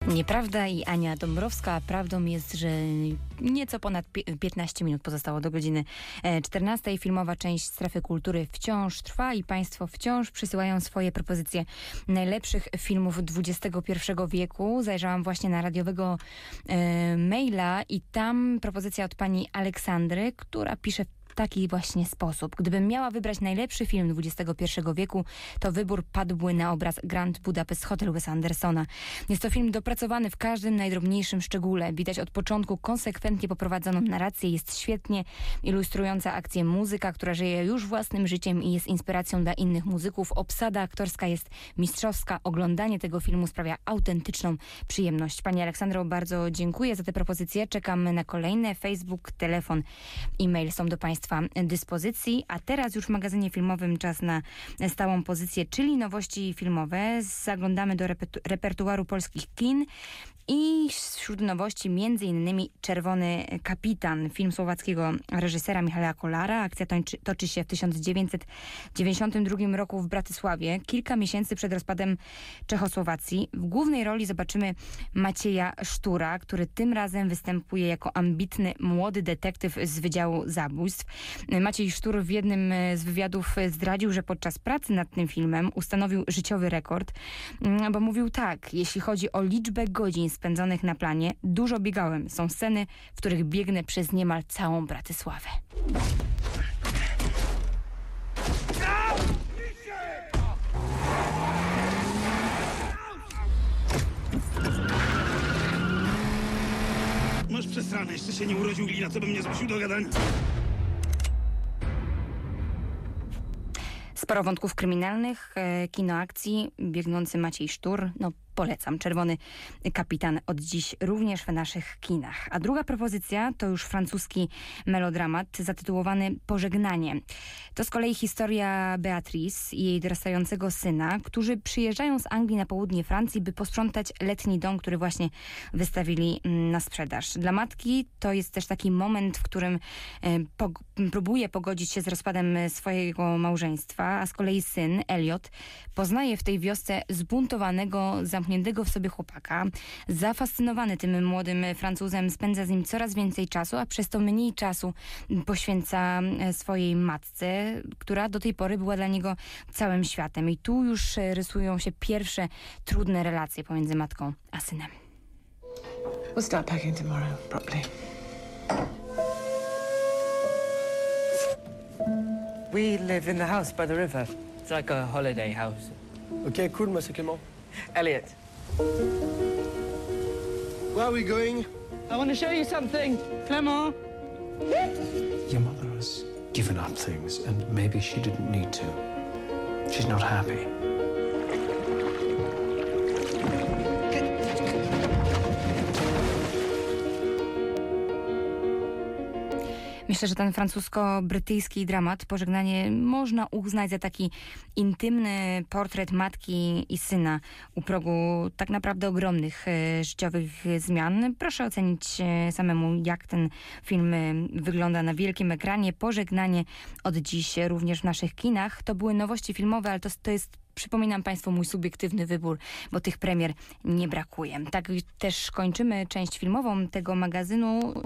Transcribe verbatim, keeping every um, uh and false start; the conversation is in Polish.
Nieprawda i Ania Dąbrowska. Prawdą jest, że nieco ponad piętnaście minut pozostało do godziny czternastej. Filmowa część Strefy Kultury wciąż trwa i Państwo wciąż przysyłają swoje propozycje najlepszych filmów dwudziestego pierwszego wieku. Zajrzałam właśnie na radiowego e, maila i tam propozycja od pani Aleksandry, która pisze w taki właśnie sposób. Gdybym miała wybrać najlepszy film dwudziestego pierwszego wieku, to wybór padłby na obraz Grand Budapest Hotel Wesa Andersona. Jest to film dopracowany w każdym najdrobniejszym szczególe. Widać od początku konsekwentnie poprowadzoną narrację. Jest świetnie ilustrująca akcję muzyka, która żyje już własnym życiem i jest inspiracją dla innych muzyków. Obsada aktorska jest mistrzowska. Oglądanie tego filmu sprawia autentyczną przyjemność. Pani Aleksandro, bardzo dziękuję za te propozycje. Czekamy na kolejne. Facebook, telefon, e-mail są do Państwa dyspozycji, a teraz już w magazynie filmowym czas na stałą pozycję, czyli nowości filmowe. Zaglądamy do repertu- repertuaru polskich kin i wśród nowości między innymi Czerwony Kapitan, film słowackiego reżysera Michała Kolara. Akcja toczy, toczy się w tysiąc dziewięćset dziewięćdziesiątym drugim roku w Bratysławie, kilka miesięcy przed rozpadem Czechosłowacji. W głównej roli zobaczymy Macieja Sztura, który tym razem występuje jako ambitny młody detektyw z Wydziału Zabójstw. Maciej Sztur w jednym z wywiadów zdradził, że podczas pracy nad tym filmem ustanowił życiowy rekord, bo mówił tak: jeśli chodzi o liczbę godzin spędzonych na planie, dużo biegałem. Są sceny, w których biegnę przez niemal całą Bratysławę. Masz przesrane, jeszcze się nie urodził glina, co by mnie zmusił do gadania. Sporo wątków kryminalnych, e, kino akcji, biegnący Maciej Sztur, no polecam. Czerwony Kapitan od dziś również w naszych kinach. A druga propozycja to już francuski melodramat zatytułowany Pożegnanie. To z kolei historia Beatrice i jej dorastającego syna, którzy przyjeżdżają z Anglii na południe Francji, by posprzątać letni dom, który właśnie wystawili na sprzedaż. Dla matki to jest też taki moment, w którym e, po, próbuje pogodzić się z rozpadem swojego małżeństwa, a z kolei syn, Elliot, poznaje w tej wiosce zbuntowanego, zamkniętego w sobie chłopaka. Zafascynowany tym młodym Francuzem spędza z nim coraz więcej czasu, a przez to mniej czasu poświęca swojej matce, która do tej pory była dla niego całym światem. I tu już rysują się pierwsze trudne relacje pomiędzy matką a synem. We'll start packing tomorrow, properly. We live in the house by the river. It's like a holiday house. Ok, cool, Monsieur Clément. Elliot. Where are we going? I want to show you something, Clément. Your mother has given up things, and maybe she didn't need to. She's not happy. Myślę, że ten francusko-brytyjski dramat Pożegnanie można uznać za taki intymny portret matki i syna u progu tak naprawdę ogromnych e, życiowych zmian. Proszę ocenić e, samemu, jak ten film e, wygląda na wielkim ekranie. Pożegnanie od dziś również w naszych kinach. To były nowości filmowe, ale to, to jest, przypominam Państwu, mój subiektywny wybór, bo tych premier nie brakuje. Tak też kończymy część filmową tego magazynu.